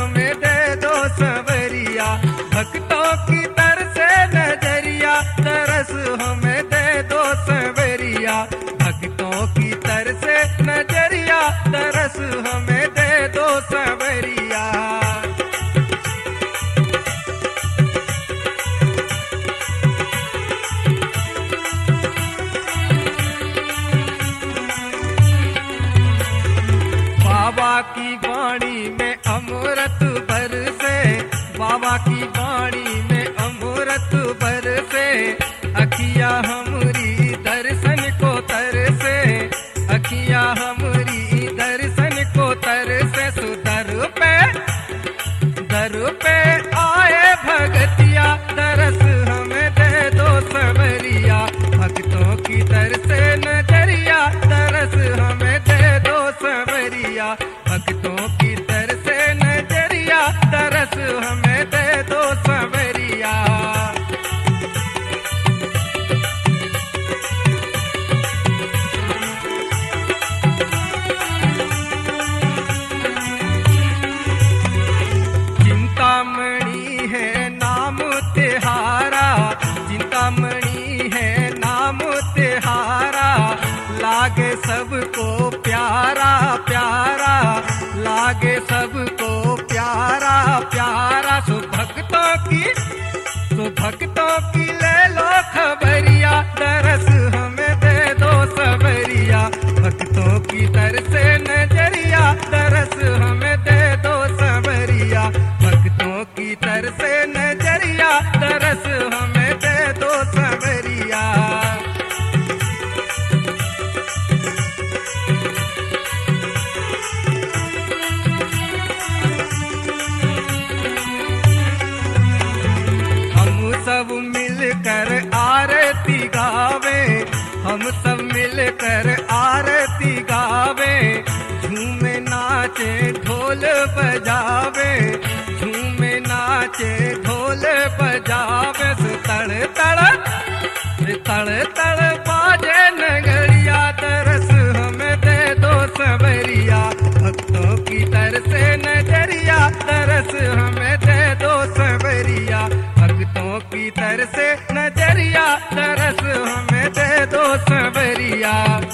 हमें दे दो सवरिया, भक्तों की तरसे नजरिया, तरस हमें दे दो सवरिया, भक्तों की तरसे नजरिया, तरस हमें दे दो सवरिया। बाबा की वाणी में अमृत बरसे, बाबा की वाणी में अमृत बरसे, अखियां हमरी दर्शन को तरसे, अखियां हमरी दर्शन को तरसे। सो दर पे आए भगतिया, तरस हमें दे दो सवरिया, भक्तों की तरसे नजरिया, तरस हमें दे दो सवरिया, भक्तों की तरसे नजरिया, तरस हमें दे दो सवरिया। चिंतामणि है नाम तिहारा, चिंतामणि है नाम तिहारा, लागे सबको प्यारा प्यारा, लागे सबको प्यारा प्यारा। सो भक्तों की ले लो खबरिया, तरस हमें दे दो सवरिया, भक्तों की तरसे नजरिया, तरस हमें दे दो सवरिया, भक्तों की तरसे नजरिया, तरस हमें दे दो सवरिया। सब मिलकर आरती गावे, हम सब मिलकर आरती गावे, झूमे नाचे ढोल बजावे, झूमे नाचे ढोल बजावे। तड़ तड़ बाजे नगरिया, तरस हमें दे दो सवरिया, भक्तों की तरसे नजरिया, तरस हमें दे दो सवरिया, भक्तों की तरसे नजरिया, तरस हमें दे दो सवरिया।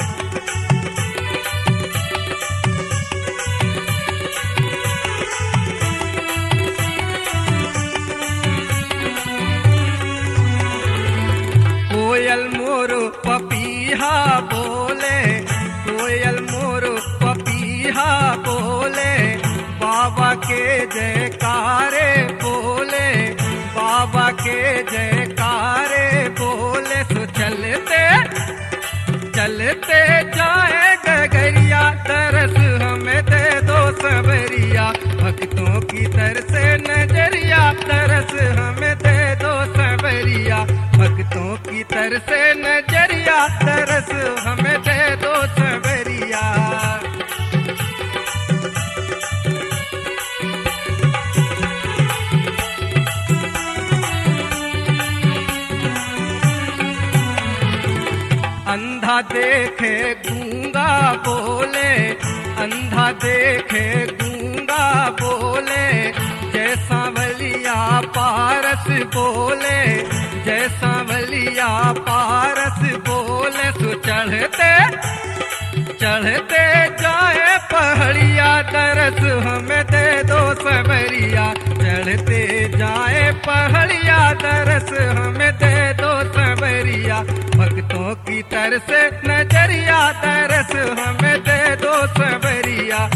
कोयल मोर पपीहा बोले, कोयल मोर पपीहा बोले, बाबा के जयकारे बोले, बाबा के जयकारे बोले। सो चलते जाए गगरिया, तरस हमें दे दो सवरिया, भक्तों की तरसे नजरिया, तरस हमें दे दो सवरिया, भक्तों की तरसे नजरिया, तरस हमें दे दो सवरिया। अंधा देखे गूंगा बोले, अंधा देखे गूंगा बोले, जैसा वलिया पारस बोले, जैसा वलिया पारस बोले। सो चढ़ते जाए पहाड़िया, तरस हमें दे दो सवरिया, चढ़ते जाए पहाड़िया, तरस हमें दे दो सवरिया, भक्तों की तरसे नजरिया, तरस हमें दे दो सवरिया,